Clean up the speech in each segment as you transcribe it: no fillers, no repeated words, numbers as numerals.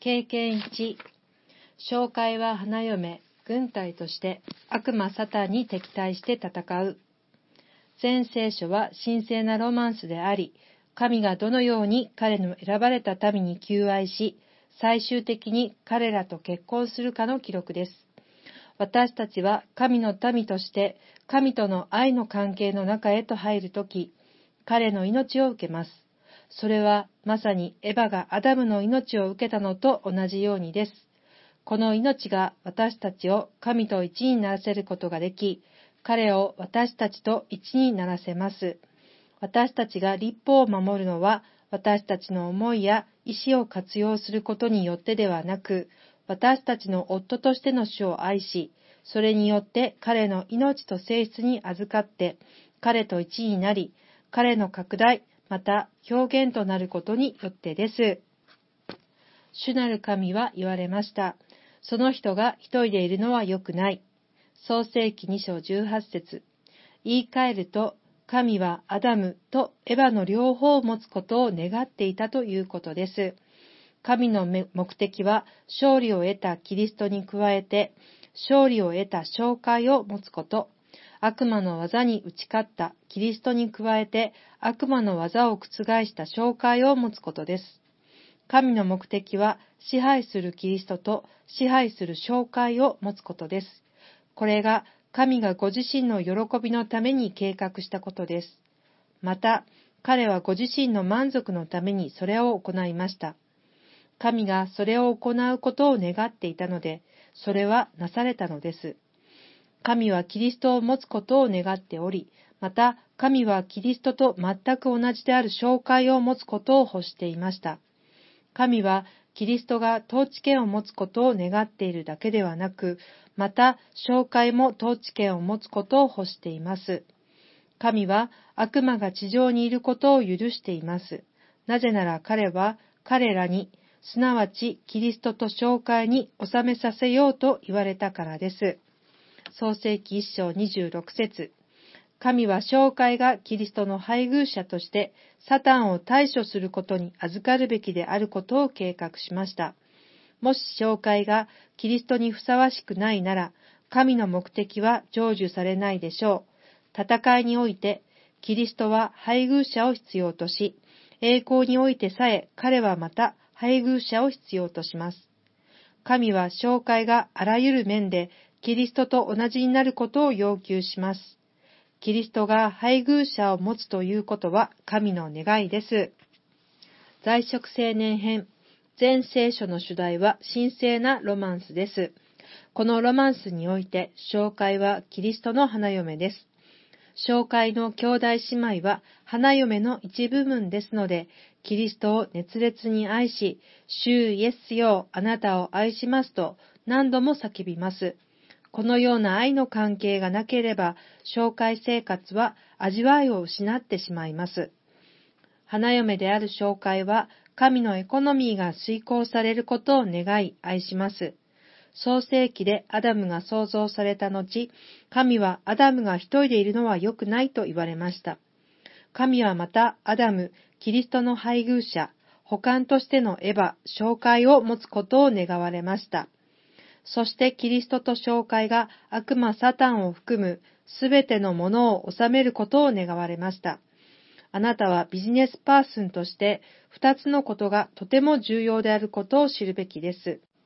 経験1、紹介は花嫁、軍隊として悪魔サタンに敵対して戦う。全聖書は神聖なロマンスであり、神がどのように彼の選ばれた民に求愛し、最終的に彼らと結婚するかの記録です。私たちは神の民として神との愛の関係の中へと入るとき、彼の命を受けます。それはまさにエヴァがアダムの命を受けたのと同じようにです。この命が私たちを神と一にならせることができ、彼を私たちと一にならせます。私たちが律法を守るのは、私たちの思いや意志を活用することによってではなく、私たちの夫としての主を愛し、それによって彼の命と性質に預かって、彼と一になり、彼の拡大、また表現となることによってです。主なる神は言われました。その人が一人でいるのは良くない。創世記2章18節。言い換えると、神はアダムとエヴァの両方を持つことを願っていたということです。神の目的は勝利を得たキリストに加えて、勝利を得た紹介を持つこと。悪魔の技に打ち勝ったキリストに加えて、悪魔の技を覆した紹介を持つことです。神の目的は支配するキリストと支配する紹介を持つことです。これが神がご自身の喜びのために計画したことです。また、彼はご自身の満足のためにそれを行いました。神がそれを行うことを願っていたので、それはなされたのです。神はキリストを持つことを願っており、また神はキリストと全く同じである紹介を持つことを欲していました。神はキリストが統治権を持つことを願っているだけではなく、また紹介も統治権を持つことを欲しています。神は悪魔が地上にいることを許しています。なぜなら彼は彼らに、すなわちキリストと紹介に収めさせようと言われたからです。創世記1章26節。神は紹介がキリストの配偶者としてサタンを対処することに預かるべきであることを計画しました。もし紹介がキリストにふさわしくないなら、神の目的は成就されないでしょう。戦いにおいて、キリストは配偶者を必要とし、栄光においてさえ彼はまた配偶者を必要とします。神は紹介があらゆる面でキリストと同じになることを要求します。キリストが配偶者を持つということは神の願いです。在職青年編。全聖書の主題は神聖なロマンスです。このロマンスにおいて、紹介はキリストの花嫁です。紹介の兄弟姉妹は花嫁の一部分ですので、キリストを熱烈に愛し、主イエスよ、あなたを愛しますと何度も叫びます。このような愛の関係がなければ、紹介生活は味わいを失ってしまいます。花嫁である紹介は、神のエコノミーが遂行されることを願い愛します。創世記でアダムが創造された後、神はアダムが一人でいるのは良くないと言われました。神はまたアダム、キリストの配偶者、補完としてのエヴァ、紹介を持つことを願われました。そしてキリストと紹介が悪魔サタンを含むすべてのものを治めることを願われました。あなたはビジネスパーソンとして2つのことがとても重要であることを知るべきです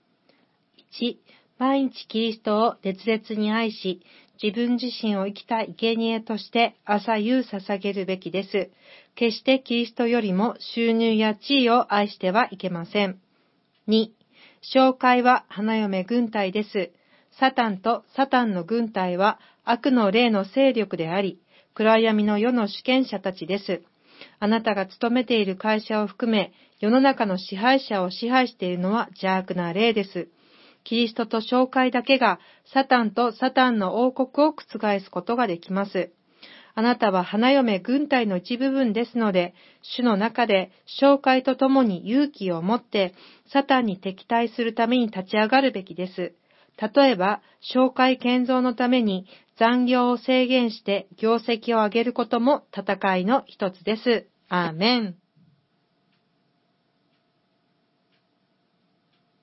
。1、毎日キリストを熱烈に愛し、自分自身を生きた生贄として朝夕捧げるべきです。決してキリストよりも収入や地位を愛してはいけません。2、紹介は花嫁軍隊です。サタンとサタンの軍隊は悪の霊の勢力であり、暗闇の世の主権者たちです。あなたが勤めている会社を含め、世の中の支配者を支配しているのは邪悪な霊です。キリストと紹介だけがサタンとサタンの王国を覆すことができます。あなたは花嫁軍隊の一部分ですので、主の中で紹介とともに勇気を持ってサタンに敵対するために立ち上がるべきです。例えば、紹介建造のために残業を制限して業績を上げることも戦いの一つです。アーメン。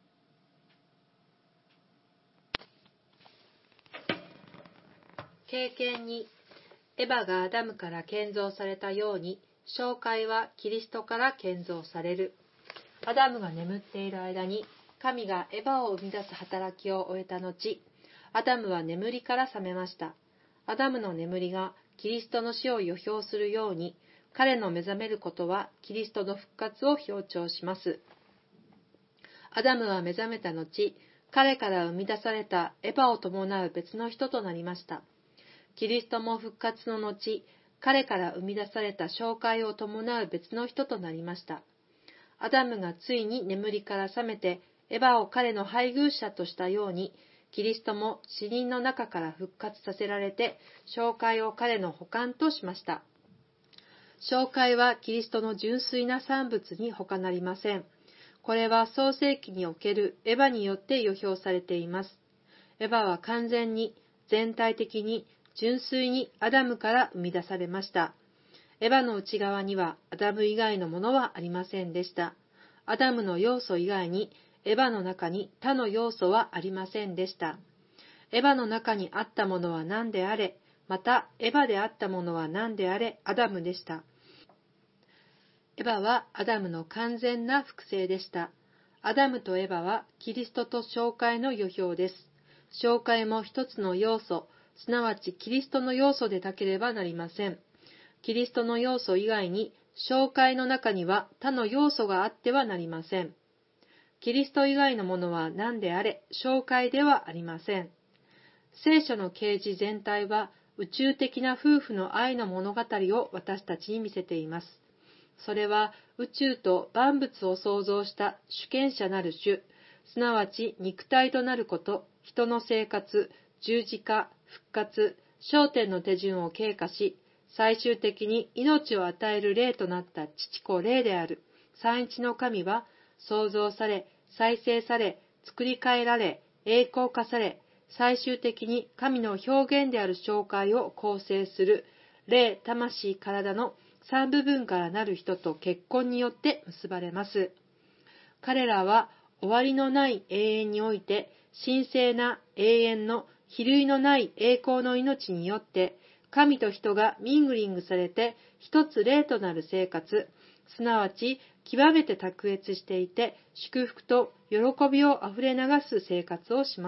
経験に、エヴァがアダムから建造されたように、紹介はキリストから建造される。アダムが眠っている間に、神がエヴァを生み出す働きを終えた後、アダムは眠りから覚めました。アダムの眠りがキリストの死を予表するように、彼の目覚めることはキリストの復活を強調します。アダムは目覚めた後、彼から生み出されたエヴァを伴う別の人となりました。キリストも復活の後、彼から生み出された紹介を伴う別の人となりました。アダムがついに眠りから覚めて、エヴァを彼の配偶者としたように、キリストも死人の中から復活させられて、紹介を彼の補完としました。紹介はキリストの純粋な産物に他なりません。これは創世記におけるエヴァによって予表されています。エヴァは完全に、全体的に、純粋にアダムから生み出されました。エヴァの内側にはアダム以外のものはありませんでした。アダムの要素以外にエヴァの中に他の要素はありませんでした。エヴァの中にあったものは何であれ、またエヴァであったものは何であれ、アダムでした。エヴァはアダムの完全な複製でした。アダムとエヴァはキリストと紹介の予表です。紹介も一つの要素、すなわちキリストの要素でなければなりません。キリストの要素以外に、紹介の中には他の要素があってはなりません。キリスト以外のものは何であれ、紹介ではありません。聖書の啓示全体は宇宙的な夫婦の愛の物語を私たちに見せています。それは宇宙と万物を創造した主権者なる主、すなわち肉体となること、人の生活、十字架、復活、昇天の手順を経過し、最終的に命を与える霊となった父子霊である三一の神は、創造され、再生され、作り変えられ、栄光化され、最終的に神の表現である紹介を構成する霊、魂、体の三部分からなる人と結婚によって結ばれます。彼らは終わりのない永遠において、神聖な永遠の比類のない栄光の命によって、神と人がミングリングされて一つ霊となる生活、すなわち極めて卓越していて祝福と喜びをあふれ流す生活をします。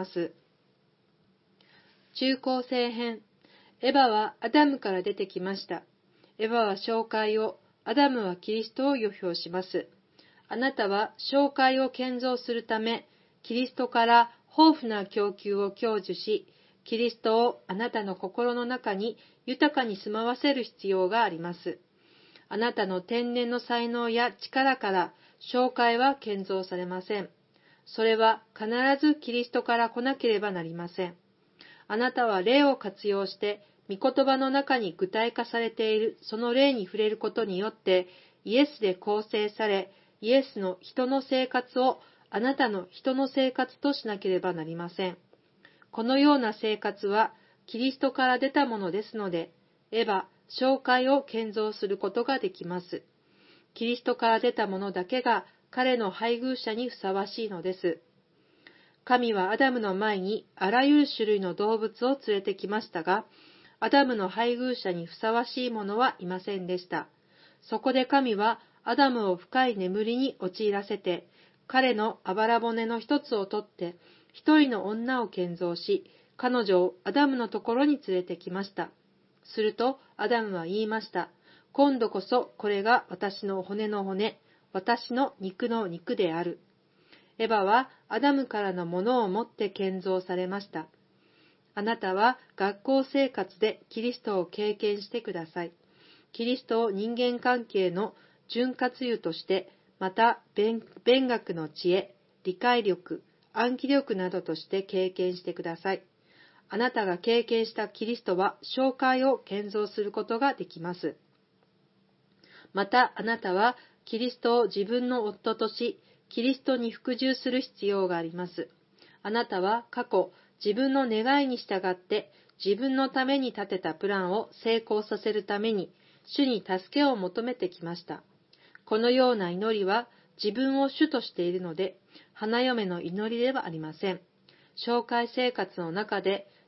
中高生編。エヴァはアダムから出てきました。エヴァは紹介を、アダムはキリストを予表します。あなたは紹介を建造するため、キリストから豊富な供給を享受し、キリストをあなたの心の中に豊かに住まわせる必要があります。あなたの天然の才能や力から紹介は建造されません。それは必ずキリストから来なければなりません。あなたは霊を活用して、御言葉の中に具体化されているその霊に触れることによって、イエスで構成され、イエスの人の生活をあなたの人の生活としなければなりません。このような生活はキリストから出たものですので、エヴァ、紹介を建造することができます。キリストから出たものだけが彼の配偶者にふさわしいのです。神はアダムの前にあらゆる種類の動物を連れてきましたが、アダムの配偶者にふさわしいものはいませんでした。そこで神はアダムを深い眠りに陥らせて、彼のあばら骨の一つを取って、一人の女を建造し、彼女をアダムのところに連れてきました。するとアダムは言いました。今度こそこれが私の骨の骨、私の肉の肉である。エヴァはアダムからのものを持って建造されました。あなたは学校生活でキリストを経験してください。キリストを人間関係の潤滑油として、また弁学の知恵、理解力、暗記力などとして経験してください。あなたが経験したキリストは紹介を建造することができます。またあなたはキリストを自分の夫とし、キリストに服従する必要があります。あなたは過去、自分の願いに従って自分のために立てたプランを成功させるために、主に助けを求めてきました。このような祈りは自分を主としているので、花嫁の祈りではありません。紹介生活の中で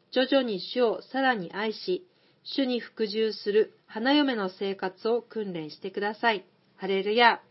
徐々に主をさらに愛し、主に服従する花嫁の生活を訓練してください。ハレルヤ。